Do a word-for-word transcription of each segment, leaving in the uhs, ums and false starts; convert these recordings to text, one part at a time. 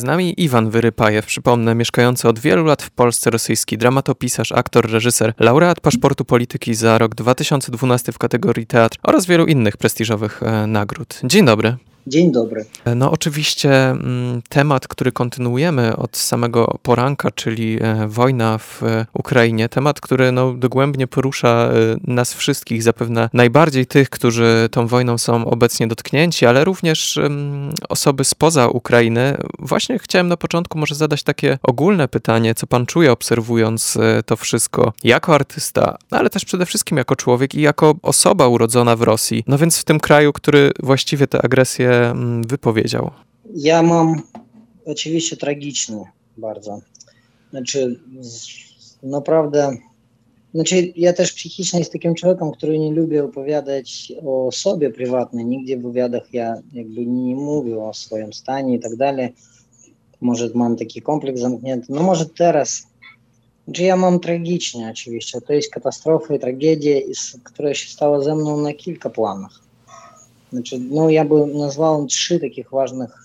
nami Iwan Wyrypajew, przypomnę, mieszkający od wielu lat w Polsce rosyjski dramatopisarz, aktor, reżyser, laureat paszportu polityki za rok dwa tysiące dwunasty w kategorii teatr oraz wielu innych prestiżowych e, nagród. Dzień dobry. Dzień dobry. No oczywiście m, temat, który kontynuujemy od samego poranka, czyli e, wojna w e, Ukrainie, temat, który no, dogłębnie porusza e, nas wszystkich, zapewne najbardziej tych, którzy tą wojną są obecnie dotknięci, ale również e, osoby spoza Ukrainy. Właśnie chciałem na początku może zadać takie ogólne pytanie, co pan czuje obserwując e, to wszystko jako artysta, ale też przede wszystkim jako człowiek i jako osoba urodzona w Rosji. No więc w tym kraju, który właściwie tę agresję wypowiedział. Ja mam oczywiście tragiczny bardzo. Znaczy, naprawdę, znaczy ja też psychicznie jestem takim człowiekiem, który nie lubi opowiadać o sobie prywatnie. Nigdzie w wywiadach ja jakby nie mówię o swoim stanie i tak dalej. Może mam taki kompleks zamknięty. No może teraz. Znaczy ja mam tragicznie oczywiście. To jest katastrofa i tragedia, która się stała ze mną na kilka planach. Znaczy, no ja bym nazwał trzy takich ważnych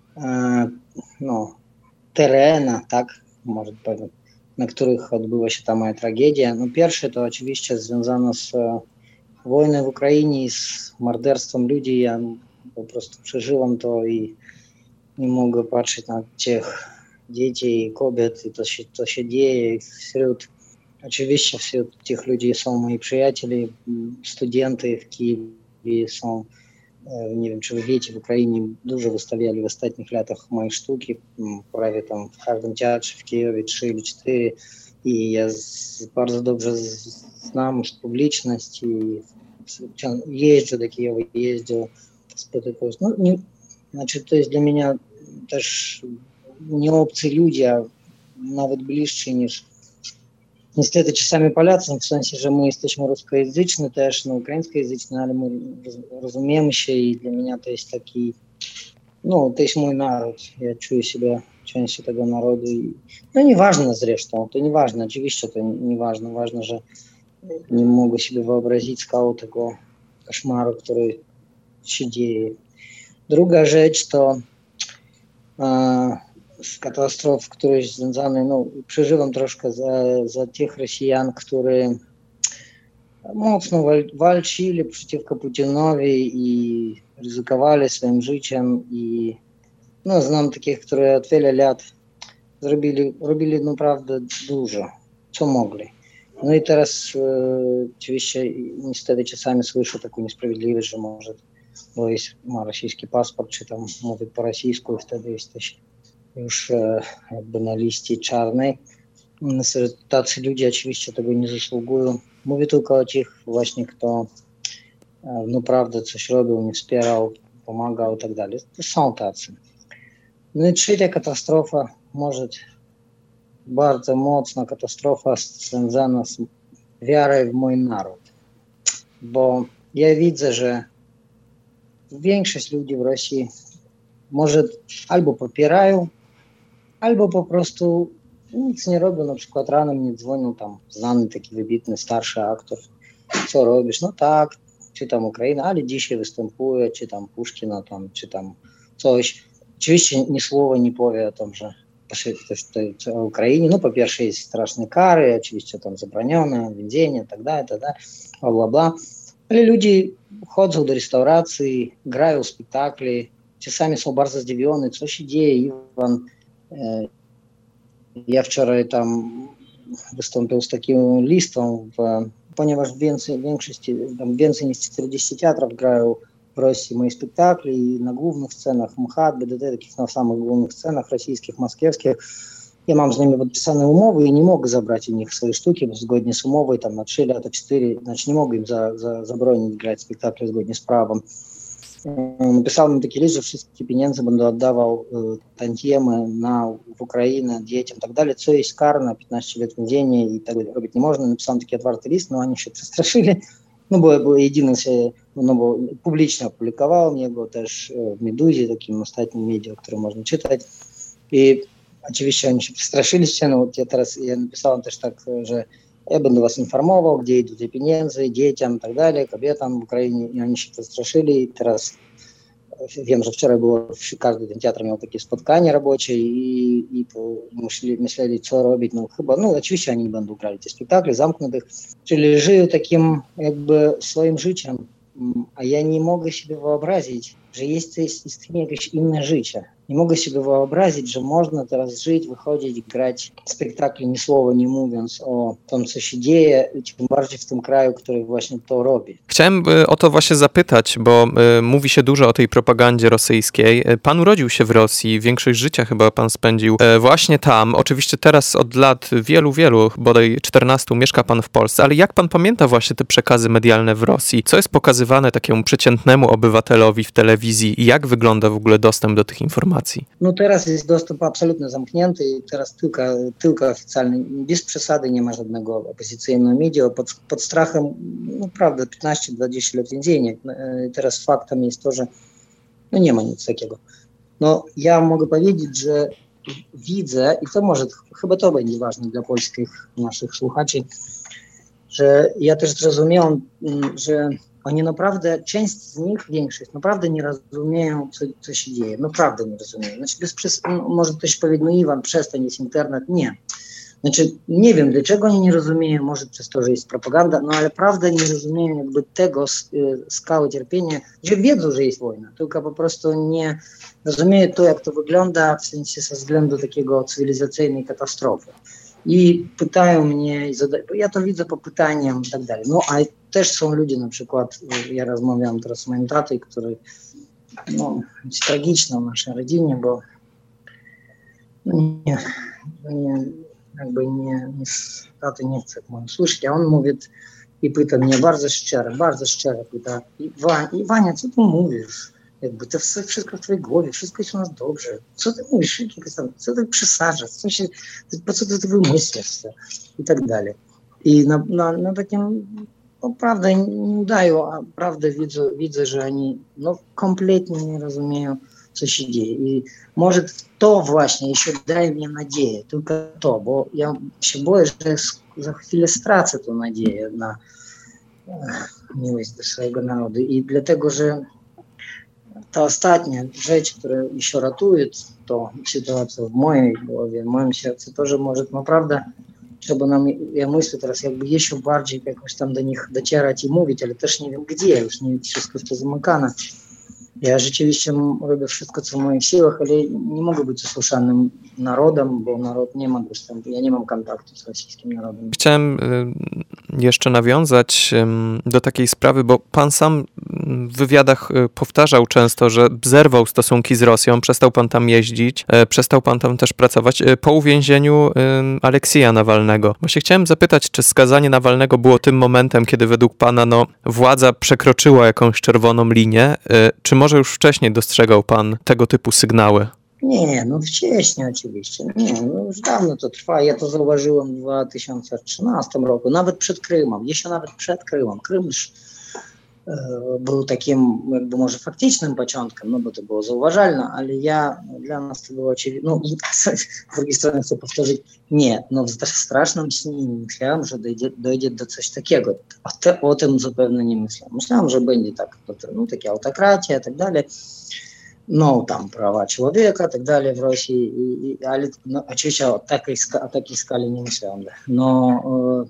e, no, terena, tak, może powiem, na których odbyła się ta moja tragedia. No pierwsze to oczywiście związane z e, wojną w Ukrainie i z morderstwem ludzi. Ja po prostu przeżyłam to i nie mogę patrzeć na tych dzieci i kobiet i to się, to się dzieje. Wśród, oczywiście wśród tych ludzi są moi przyjaciele, studenty w Kijowie są. Nie wiem, czy wy wiecie, w Ukrainie dużo wystawiali w ostatnich latach moje sztuki, prawie tam w każdym teatrze w Kijowie trzy или cztery i ja z, bardzo dobrze z, znam publiczność i jeżdżę do Kijowa, jeżdżę, spotykam. No, nie, znaczy to jest dla mnie też nie obcy ludzie, a nawet bliżsi niż niestety czasami Polacy, w sensie, że my jesteśmy ruskojęzyczni też, no ukraińskojęzyczni, ale my rozumiemy się i dla mnie to jest taki, no to jest mój naród, ja czuję siebie częścią tego narodu i no nieważne zresztą, to nieważne, oczywiście to nieważne, ważne, że nie mogę sobie wyobrazić skału tego koszmaru, który się dzieje. Druga rzecz to a, z katastrof, które związane, no przeżywam troszkę za, za tych Rosjan, którzy mocno wal, walczyli przeciwko Putinowi i ryzykowali swoim życiem i no znam takich, które od wielu lat zrobili, robili naprawdę dużo, co mogli. No i teraz e, oczywiście niestety czasami słyszę taką niesprawiedliwość, że może bo jest, ma rosyjski paszport, czy tam mówi po rosyjsku i wtedy jesteś już e, jakby na liście czarnej. Tacy ludzie oczywiście tego nie zasługują. Mówię tylko o tych właśnie, kto e, naprawdę coś robił, nie wspierał, pomagał i tak dalej. To są tacy. No i trzecia katastrofa, może bardzo mocna katastrofa związana z wiarą w mój naród. Bo ja widzę, że większość ludzi w Rosji może albo popierają, albo po prostu nic nie robią, na przykład rano mnie dzwonił tam znany taki wybitny starszy aktor, co robisz? No tak, czytam Ukrainę, ale dzisiaj występuję, czytam Puszkina tam, czytam coś. Oczywiście ni słowa nie powie o tym, że to o Ukrainie, no po pierwsze jest straszne kary, oczywiście tam zabronione, więzienie, tak dalej, tak dalej, bla, bla, bla. Ale ludzie chodzą do restauracji, grają spektakli, czasami są bardzo zdziwieni, co się dzieje. Iwan, e, ja wczoraj tam wystąpił z taką listą, w, ponieważ więcej, większość, tam więcej niż czterdzieści teatrów grają w Rosji moje spektakle i na głównych scenach MHAT, B D T, takich na samych głównych scenach rosyjskich, moskiewskich. Ja mam z nimi podpisane umowy i nie mogę zabrać u nich swoje sztuki, bo zgodnie z umową tam na trzy lata, cztery, znaczy nie mogę im za, za, zabronić grać spektakle zgodnie z prawem. Napisałem im taki list, że wszystkie pieniądze będę oddawał tantiemy na w Ukrainę, dzieciom i tak dalej, co jest karne, piętnaście lat więzienia i tego robić nie można. Napisałem taki otwarty list, no oni się przestraszyli, no bo, bo jedyny się, no bo publicznie opublikowałem jego też w Meduzie, takim ostatnim medium, które można czytać i oczywiście oni się przestraszyli się, no ja teraz ja napisałem też tak, że ja będę was informował, gdzie idą te pieniądze, dzieciom i tak dalej, kobietom w Ukrainie i oni się przestraszyli i teraz wiem, że wczoraj było, każdy ten teatr miał takie spotkanie robocze i, i myśleli, myśleli, co robić. No chyba, no oczywiście oni będą grali te spektakle zamkniętych, czyli żyją takim jakby swoim życiem, a ja nie mogę sobie wyobrazić, że jest, jest istnieje jakieś inne życie. Nie mogę sobie wyobrazić, że można teraz żyć, wychodzić, grać spektakle, ni słowa nie mówiąc o tym, co się dzieje, tym bardziej w tym kraju, który właśnie to robi. Chciałem o to właśnie zapytać, bo y, mówi się dużo o tej propagandzie rosyjskiej. Pan urodził się w Rosji, większość życia chyba pan spędził y, właśnie tam. Oczywiście teraz od lat wielu, wielu, bodaj czternastu, mieszka pan w Polsce, ale jak pan pamięta właśnie te przekazy medialne w Rosji? Co jest pokazywane takiemu przeciętnemu obywatelowi w telewizji i jak wygląda w ogóle dostęp do tych informacji? No teraz jest dostęp absolutnie zamknięty i teraz tylko, tylko oficjalny, bez przesady nie ma żadnego opozycyjnego media, pod, pod strachem naprawdę piętnaście dwadzieścia lat więzienia. Teraz faktem jest to, że no nie ma nic takiego. No ja mogę powiedzieć, że widzę i to może, chyba to będzie ważne dla polskich naszych słuchaczy, że ja też zrozumiałem, że oni naprawdę, część z nich, większość, naprawdę nie rozumieją, co, co się dzieje. Naprawdę nie rozumieją. Znaczy, bez przes- no, może ktoś powiedzieć, no Iwan, przestań, jest internet. Nie. Znaczy, nie wiem, dlaczego oni nie rozumieją, może przez to, że jest propaganda, no ale prawda nie rozumieją jakby tego skały cierpienia, że wiedzą, że jest wojna, tylko po prostu nie rozumieją to, jak to wygląda, w sensie ze względu takiego cywilizacyjnej katastrofy. I pytają mnie, bo ja to widzę po pytaniach i tak dalej. No a też są ludzie, na przykład, ja rozmawiam teraz z moim tatą, który no, jest tragiczny w naszej rodzinie, bo nie, nie, jakby nie, nie, taty nie chce mnie słyszeć, a on mówi i pyta mnie bardzo szczerze, bardzo szczerze pyta, Iwania, co ty mówisz? Jakby to wszystko w twojej głowie, wszystko jest u nas dobrze. Co ty mówisz? Co ty przesadzasz? Co się, po co ty to wymyślasz? I tak dalej. I na, na, na takim, no prawda, nie udają, a prawdę widzę, widzę, że oni no, kompletnie nie rozumieją, co się dzieje. I może to właśnie jeszcze daje mi nadzieję, tylko to, bo ja się boję, że za chwilę stracę tę nadzieję na miłość do swojego narodu. I dlatego, że ta ostatnia rzecz, która jeszcze ratuje tą sytuację w mojej głowie, w moim sercu, to, że może naprawdę trzeba nam, ja myślę teraz, jakby jeszcze bardziej jakoś tam do nich docierać i mówić, ale też nie wiem gdzie, już nie wszystko jest zamykane. Ja rzeczywiście robię wszystko, co w moich siłach, ale nie mogę być usłyszanym narodem, bo naród nie ma dostępu, ja nie mam kontaktu z rosyjskim narodem. Chciałem jeszcze nawiązać do takiej sprawy, bo pan sam w wywiadach powtarzał często, że zerwał stosunki z Rosją, przestał pan tam jeździć, przestał pan tam też pracować po uwięzieniu Aleksieja Nawalnego. Właśnie chciałem zapytać, czy skazanie Nawalnego było tym momentem, kiedy według pana no, władza przekroczyła jakąś czerwoną linię, czy może już wcześniej dostrzegał pan tego typu sygnały? Nie, no wcześniej oczywiście. Nie, no już dawno to trwa. Ja to zauważyłem w dwa tysiące trzynastym roku, nawet przed Krymem. Jeszcze nawet przed Krymem. Krym już e, był takim jakby może faktycznym początkiem, no bo to było zauważalne, ale ja, dla nas to było oczywiste. No i z drugiej strony chcę powtórzyć, nie, no w strasznym śnie nie myślałem, że dojdzie, dojdzie do coś takiego. O, te, o tym zupełnie nie myślałem. Myślałem, że będzie tak, no takie autokracja i tak dalej. No tam prawa człowieka i tak dalej w Rosji, i, i, ale no, oczywiście o takiej, o takiej skali nie myślałem. No,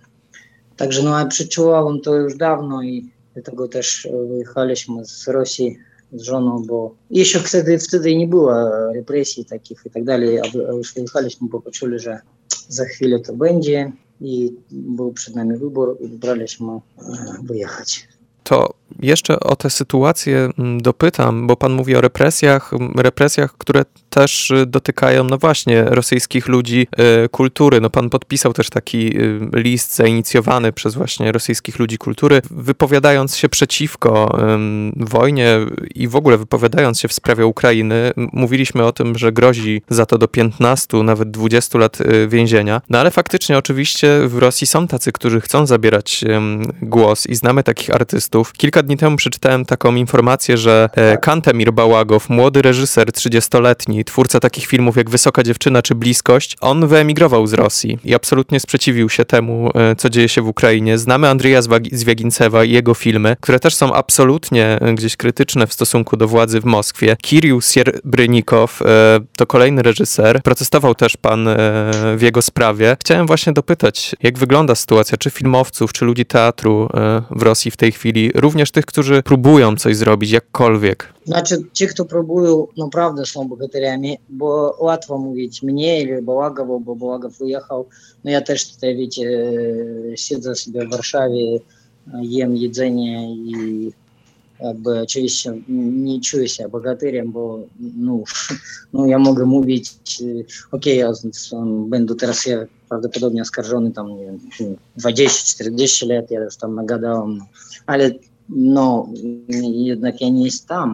e, także no, przeczuwałem to już dawno i dlatego też wyjechaliśmy z Rosji z żoną, bo jeszcze wtedy, wtedy nie było represji takich i tak dalej, a już wyjechaliśmy, bo poczuli, że za chwilę to będzie i był przed nami wybór i wybraliśmy wyjechać. To jeszcze o tę sytuację dopytam, bo pan mówi o represjach, represjach, które też dotykają, no właśnie, rosyjskich ludzi, y, kultury. No pan podpisał też taki y, list zainicjowany przez właśnie rosyjskich ludzi kultury, wypowiadając się przeciwko y, wojnie i w ogóle wypowiadając się w sprawie Ukrainy. Mówiliśmy o tym, że grozi za to do piętnastu, nawet dwudziestu lat y, więzienia. No ale faktycznie oczywiście w Rosji są tacy, którzy chcą zabierać y, głos i znamy takich artystów. Kilka kilka dni temu przeczytałem taką informację, że e, Kantemir Bałagow, młody reżyser trzydziestoletni, twórca takich filmów jak Wysoka dziewczyna czy Bliskość, on wyemigrował z Rosji i absolutnie sprzeciwił się temu, e, co dzieje się w Ukrainie. Znamy Andrija Zwiagincewa i jego filmy, które też są absolutnie gdzieś krytyczne w stosunku do władzy w Moskwie. Kirill Sierbrynnikow e, to kolejny reżyser. Protestował też pan e, w jego sprawie. Chciałem właśnie dopytać, jak wygląda sytuacja, czy filmowców, czy ludzi teatru e, w Rosji w tej chwili, również tych, którzy próbują coś zrobić, jakkolwiek. Znaczy, ci, kto próbują, naprawdę są bohaterami, bo łatwo mówić mnie или Балагову, bo Балагов wyjechał. No ja też tutaj, wiecie, siedzę sobie w Warszawie, jem jedzenie i jakby oczywiście nie czuję się bohaterem, bo no, no ja mogę mówić, okej, okay, ja będę teraz ja prawdopodobnie oskarżony tam, nie wiem, dwadzieścia czterdzieści lat, ja już tam nagadałem, ale no jednak ja nie jestem tam.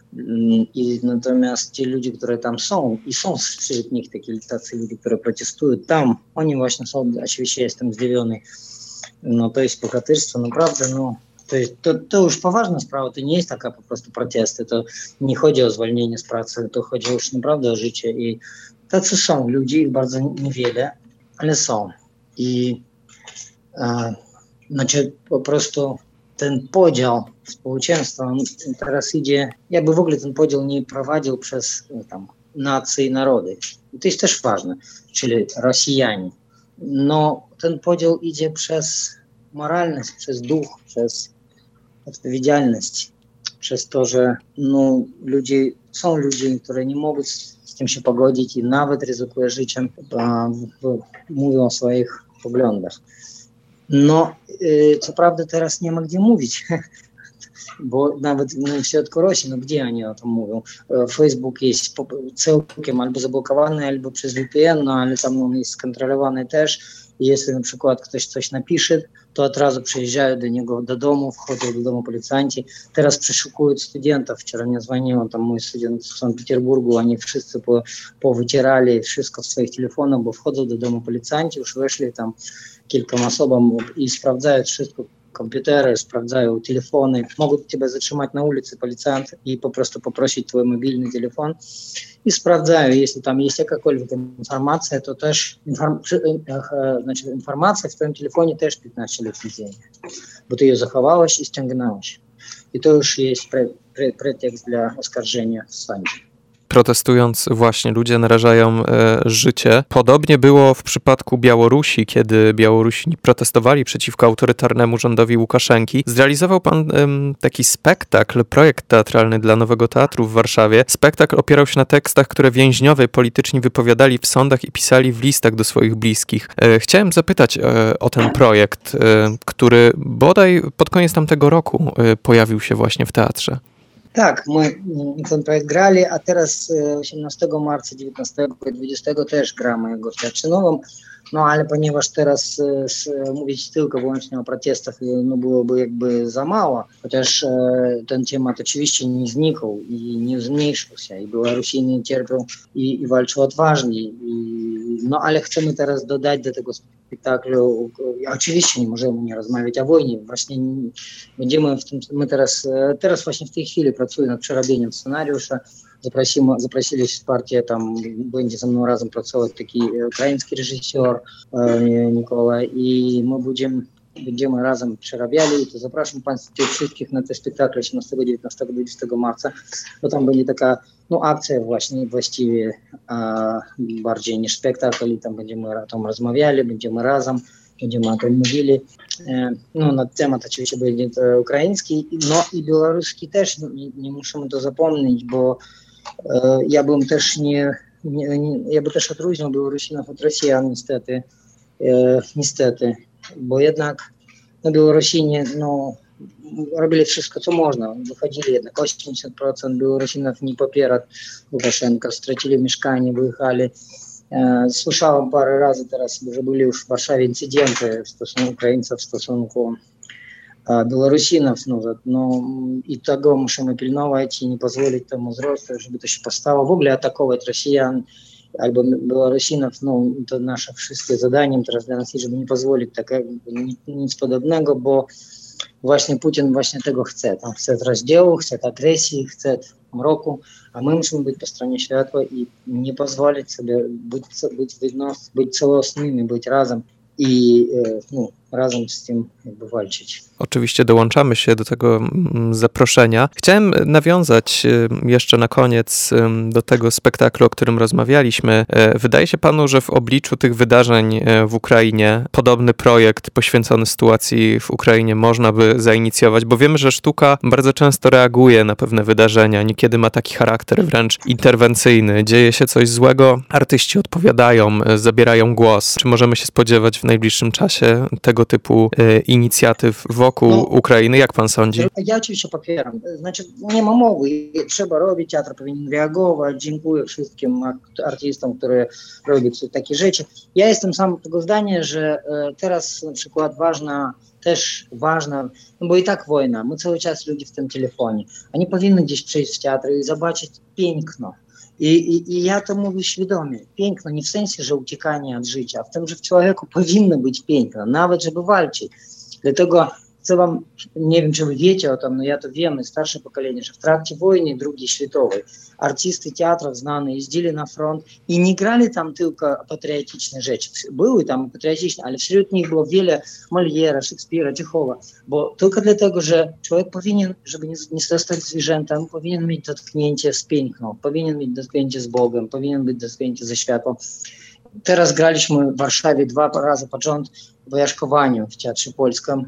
I natomiast ci ludzie, którzy tam są i są wśród nich takie tacy ludzie, którzy protestują tam, oni właśnie są, oczywiście jestem zdziwiony, no to jest bohaterstwo, naprawdę, no to, jest, to, to już poważna sprawa, to nie jest taka po prostu protesty, to nie chodzi o zwolnienie z pracy, to chodzi już naprawdę o życie i tacy są ludzie, ich bardzo niewiele, ale są i e, znaczy po prostu ten podział społeczeństwa, on teraz idzie, jakby w ogóle ten podział nie prowadził przez tam nacje i narody. I to jest też ważne, czyli Rosjanie. No ten podział idzie przez moralność, przez duch, przez odpowiedzialność, przez to, że no, ludzie, są ludzie, które nie mogą z, z tym się pogodzić i nawet ryzykują życiem, a, bo mówią o swoich poglądach. No, y, co prawda teraz nie ma gdzie mówić, bo nawet no, w środku Rosji, no gdzie oni o tym mówią? Facebook jest całkiem albo zablokowany, albo przez V P N, no ale tam on jest skontrolowany też. I jeśli na przykład ktoś coś napisze, to od razu przyjeżdżają do niego do domu, wchodzą do domu policjanci. Teraz przeszukują studentów. Wczoraj mnie dzwonił, tam mój student w Sankt Petersburgu, oni wszyscy po, powycierali wszystko z swoich telefonów, bo wchodzą do domu policjanci, już weszli tam kilkoma osobom i sprawdzają wszystko, komputery, sprawdzają telefony, mogą ciebie zatrzymać na ulicy policjant i po prostu poprosić twój mobilny telefon i sprawdzają, jeśli tam jest jakakolwiek informacja, to też inform, znaczy informacja w twoim telefonie też piętnaście lat więzienia, bo ty ją zachowałeś i ściągnąłeś. I to już jest pre, pre, pretekst dla oskarżenia w sądzie. Protestując właśnie ludzie narażają e, życie. Podobnie było w przypadku Białorusi, kiedy Białorusini protestowali przeciwko autorytarnemu rządowi Łukaszenki. Zrealizował pan e, taki spektakl, projekt teatralny dla Nowego Teatru w Warszawie. Spektakl opierał się na tekstach, które więźniowie polityczni wypowiadali w sądach i pisali w listach do swoich bliskich. E, chciałem zapytać e, o ten projekt, e, który bodaj pod koniec tamtego roku e, pojawił się właśnie w teatrze. Tak, my ten projekt grali, a teraz osiemnastego marca, dziewiętnastego i dwudziestego też gramy go w Teatrze Nowym. No ale ponieważ teraz s, mówić tylko wyłącznie o protestach no, byłoby jakby za mało, chociaż e, ten temat oczywiście nie znikł i nie zmniejszył się i Białorusini cierpią i, i walczą odważnie. I, no ale chcemy teraz dodać do tego spektaklu, oczywiście nie możemy nie rozmawiać o wojnie, właśnie będziemy w tym, my teraz, teraz właśnie w tej chwili pracujemy nad przerabieniem scenariusza. Zaprosimy, zaprosili wsparcie, tam będzie ze mną razem pracować taki ukraiński reżyser e, Nikola i my będziemy, będziemy razem przerabiali. To zapraszam Państwa wszystkich na te spektakle osiemnastego, dziewiętnastego, dwudziestego marca, bo tam będzie taka no, akcja właśnie właściwie a, bardziej niż spektakl i tam będziemy tam rozmawiali, będziemy razem, będziemy o tym mówili. E, no, na temat oczywiście będzie to ukraiński, no i białoruski też, nie, nie musimy to zapomnieć, bo ja bym też nie, nie, nie ja bym też odróżnił Białorusinów od Rosjan niestety, e, niestety, bo jednak no, Białorusini no, robili wszystko co można, wychodzili jednak osiemdziesiąt procent Białorusinów nie popiera Łukaszenka, stracili mieszkanie, wyjechali. E, słyszałem parę razy teraz, że byli już w Warszawie incydenty w stosunku Ukraińców, w stosunku Białorusinów, no, no i tego musimy pilnować i nie pozwolić temu wzrostu, żeby to się powstało. W ogóle atakować Rosjan albo Białorusinów, no to nasze wszystkie zadaniem teraz dla nas, żeby nie pozwolić takiego nic podobnego, bo właśnie Putin właśnie tego chce. On chce rozdziału, chce agresji, chce mroku, a my musimy być po stronie światła i nie pozwolić sobie być, być, być, być celostnymi, być razem i no, razem z tym jakby walczyć. Oczywiście dołączamy się do tego zaproszenia. Chciałem nawiązać jeszcze na koniec do tego spektaklu, o którym rozmawialiśmy. Wydaje się panu, że w obliczu tych wydarzeń w Ukrainie podobny projekt poświęcony sytuacji w Ukrainie można by zainicjować, bo wiemy, że sztuka bardzo często reaguje na pewne wydarzenia. Niekiedy ma taki charakter wręcz interwencyjny. Dzieje się coś złego, artyści odpowiadają, zabierają głos. Czy możemy się spodziewać w najbliższym czasie tego typu inicjatyw wokół no, Ukrainy? Jak pan sądzi? Ja oczywiście popieram. Znaczy, nie ma mowy. Trzeba robić, teatr powinien reagować. Dziękuję wszystkim artystom, którzy robią takie rzeczy. Ja jestem sam tego zdania, że teraz na przykład ważna, też ważna, no bo i tak wojna, my cały czas ludzie w tym telefonie. Oni powinni gdzieś przyjść w teatr i zobaczyć piękno. I, i, I ja to mówię świadomie. Piękno nie w sensie, że uciekanie od życia, a w tym, że w człowieku powinno być piękno, nawet żeby walczyć. Dlatego chcę wam, nie wiem, czy wy wiecie o tym, no ja to wiem, starsze pokolenie, że w trakcie wojny drugiej światowej artysty teatrów znane jeździli na front i nie grali tam tylko patriotyczne rzeczy. Były tam patriotyczne, ale wśród nich było wiele Moliera, Szekspira, Czechowa, bo tylko dlatego, że człowiek powinien, żeby nie, nie zostać zwierzętem, powinien mieć dotknięcie z piękną, powinien mieć dotknięcie z Bogiem, powinien mieć dotknięcie ze światłem. Teraz graliśmy w Warszawie dwa razy pod rząd w Jaszkowaniu w Teatrze Polskim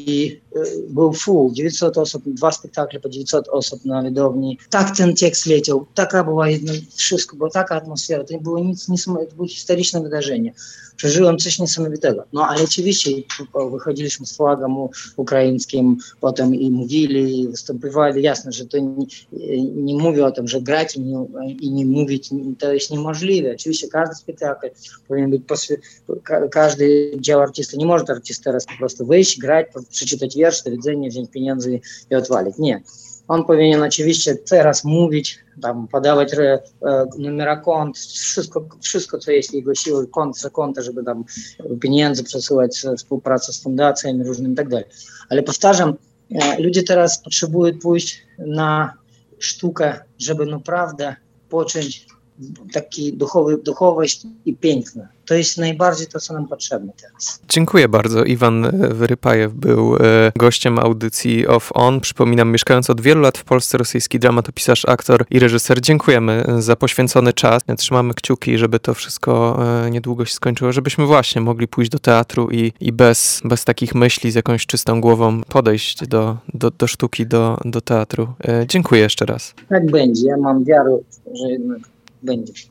i y, był full, dziewięćset osób, dwa spektakle po dziewięćset osób na widowni. Tak ten tekst leciał, taka była jedna, wszystko, była taka atmosfera, to nie było nic, nic, to było historyczne wydarzenie. Przeżyłem coś niesamowitego. No ale oczywiście wychodziliśmy z flagą ukraińskim, potem i mówili, i występowali. Jasne, że to nie, nie mówię o tym, że grać i nie, i nie mówić, to jest niemożliwe. Oczywiście każdy spektakl powinien być, poswie- każdy dział artysty, nie może artysta teraz po prostu wyjść, grać, przeczytać wiersz, do widzenia, wziąć pieniądze i odwalić. Nie. On powinien oczywiście teraz mówić, tam podawać re, e, numera kont, wszystko, wszystko, co jest jego siły, kont za konta, żeby tam pieniądze przesyłać, współpracę z fundacjami różnymi i tak dalej. Ale powtarzam, e, ludzie teraz potrzebują pójść na sztukę, żeby naprawdę począć taki duchowy, duchowość i piękno. To jest najbardziej to, co nam potrzebne teraz. Dziękuję bardzo. Iwan Wyrypajew był gościem audycji Off On. Przypominam, mieszkając od wielu lat w Polsce, rosyjski dramatopisarz, aktor i reżyser. Dziękujemy za poświęcony czas. Trzymamy kciuki, żeby to wszystko niedługo się skończyło, żebyśmy właśnie mogli pójść do teatru i, i bez, bez takich myśli, z jakąś czystą głową podejść do, do, do sztuki, do, do teatru. Dziękuję jeszcze raz. Tak będzie. Ja mam wiarę, że jednak będzie.